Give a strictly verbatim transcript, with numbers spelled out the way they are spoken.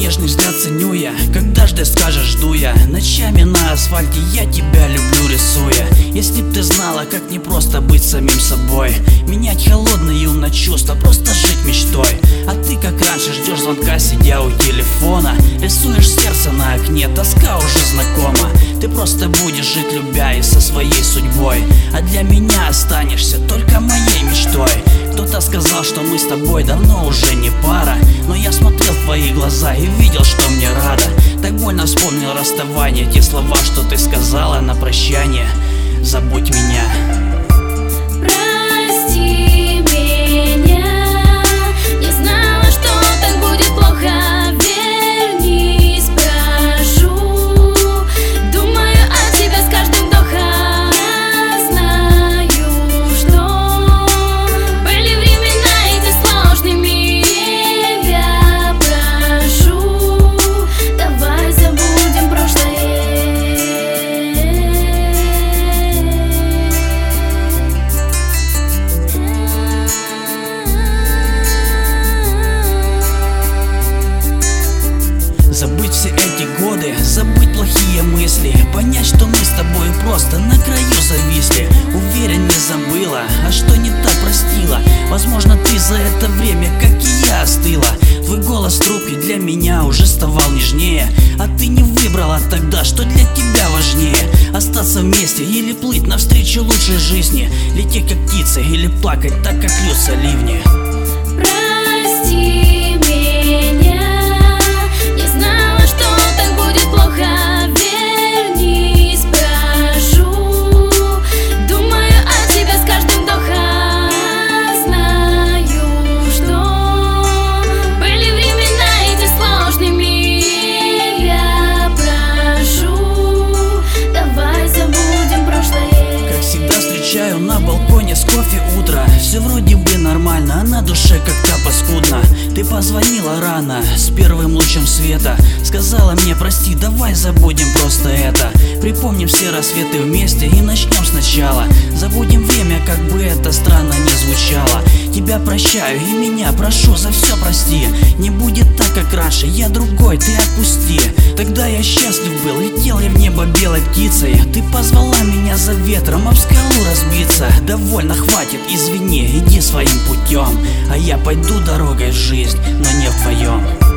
нежный взгляд ценю я, когда ждешь, скажешь, жду я. Ночами на асфальте я тебя люблю, рисуя. Если б ты знала, как непросто быть самим собой, менять холодные умно чувства, просто жить мечтой. А ты, как раньше, ждешь звонка, сидя у телефона, рисуешь сердце на окне, тоска уже знакома. Ты просто будешь жить, любя и со своей судьбой, а для меня останешься только моей мечтой. Кто-то сказал, что мы с тобой давно уже не пара, но я смотрел в твои глаза и видел, что мне рада. Так больно вспомнил расставание, те слова, что ты сказала на прощание. Забудь меня. Прости меня, не знала, что так будет плохо. Вернись, прошу, думаю о тебе с каждым вдохом. Знаю, что были времена эти сложными. Я прошу, давай забудем прошлое. Забыть все эти годы, забыть плохие мысли, понять, что мы с тобой просто на краю зависли. Уверен, не забыла, а что не так простила. Возможно, ты за это время, как и я, остыла. Твой голос в трубке для меня уже ставал нежнее, а ты не выбрала тогда, что для тебя важнее. Остаться вместе или плыть навстречу лучшей жизни, лететь как птица или плакать так, как льются ливни. Прости меня, не знала, что так будет плохо. Вернись, прошу, думаю о тебе с каждым вдохом. Знаю, что были времена эти сложными. Я прошу, давай забудем прошлое. Как всегда встречаю на балконе с кофе утро. Все вроде бы нормально, а на душе как-то паскудно. Ты позвонила рано, с первым лучом света, сказала мне прости, давай забудем просто это. Припомним все рассветы вместе и начнем сначала. Забудем время, как бы это странно не звучало. Тебя прощаю и меня прошу, за все прости. Не будет так, как раньше, я другой, ты отпусти. Тогда я счастлив был, летел я в небо белой птицей. Ты позвала меня за ветром, об скалу разбиться. Довольно, хватит, извини, иди своим путем, а я пойду дорогой в жизнь, но не вдвоем.